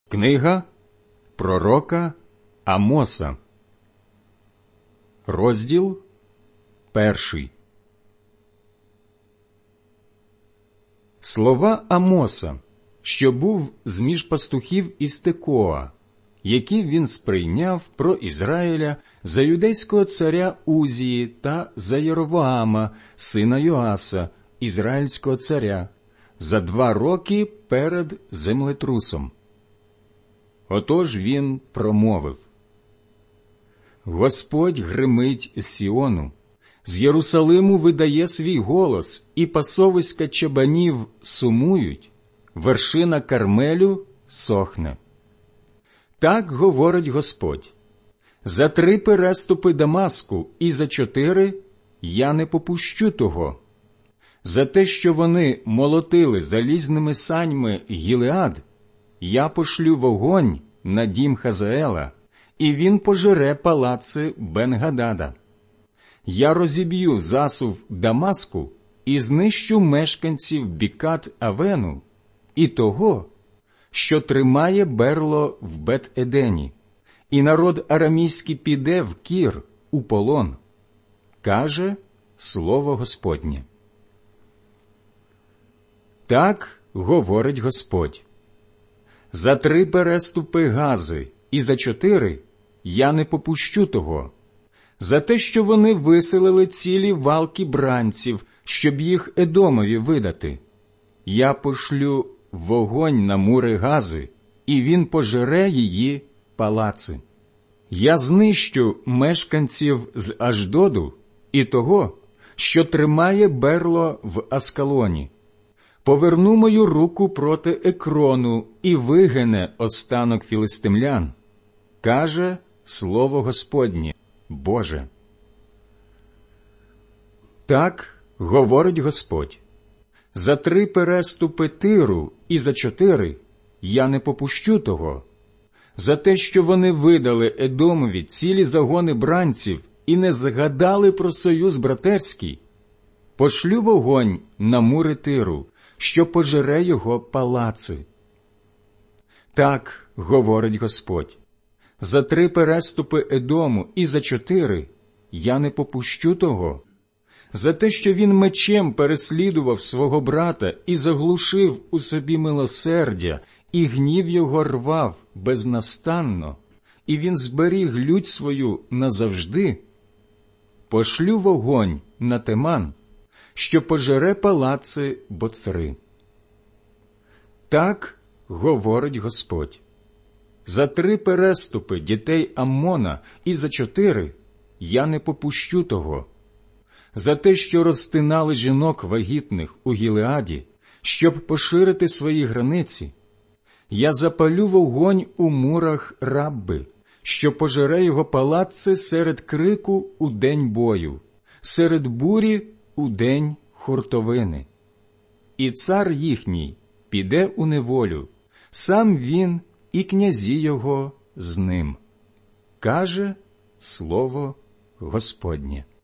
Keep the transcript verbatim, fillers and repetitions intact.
Книга пророка Амоса, розділ перший. Слова Амоса, що був з-між пастухів із Текоа, які він сприйняв про Ізраїля за юдейського царя Узії та за Єровоама, сина Йоаса, ізраїльського царя, за два роки перед землетрусом. Отож він промовив: Господь гримить з Сіону, з Єрусалиму видає свій голос, і пасовиська чабанів сумують, вершина Кармелю сохне. Так говорить Господь: за три переступи Дамаску і за чотири я не попущу того. За те, що вони молотили залізними саньми Гілеад, я пошлю вогонь на дім Хазаела, і він пожере палаци Бен-Гадада. Я розіб'ю засув Дамаску і знищу мешканців Бікат-Авену і того, що тримає берло в Бет-Едені, і народ арамійський піде в Кір у полон, каже слово Господнє. Так говорить Господь: за три переступи Гази і за чотири я не попущу того. За те, що вони виселили цілі валки бранців, щоб їх Едомові видати, я пошлю вогонь на мури Гази, і він пожере її палаци. Я знищу мешканців з Аждоду і того, що тримає берло в Аскалоні. Поверну мою руку проти Екрону і вигине останок філистимлян, каже слово Господнє, Боже. Так говорить Господь: за три переступи Тиру і за чотири я не попущу того. За те, що вони видали Едомові цілі загони бранців і не згадали про союз братерський, пошлю вогонь на мури Тиру, що пожере його палаци. Так говорить Господь: за три переступи Едому і за чотири я не попущу того. За те, що він мечем переслідував свого брата і заглушив у собі милосердя, і гнів його рвав безнастанно, і він зберіг лють свою назавжди, пошлю вогонь на Теман, що пожере палаци Боцри. Так говорить Господь: за три переступи дітей Аммона і за чотири я не попущу того. За те, що розтинали жінок вагітних у Гілеаді, щоб поширити свої границі, я запалю вогонь у мурах Рабби, що пожере його палаци серед крику у день бою, серед бурі у день хуртовини. І цар їхній піде у неволю, сам він і князі його з ним, каже слово Господнє.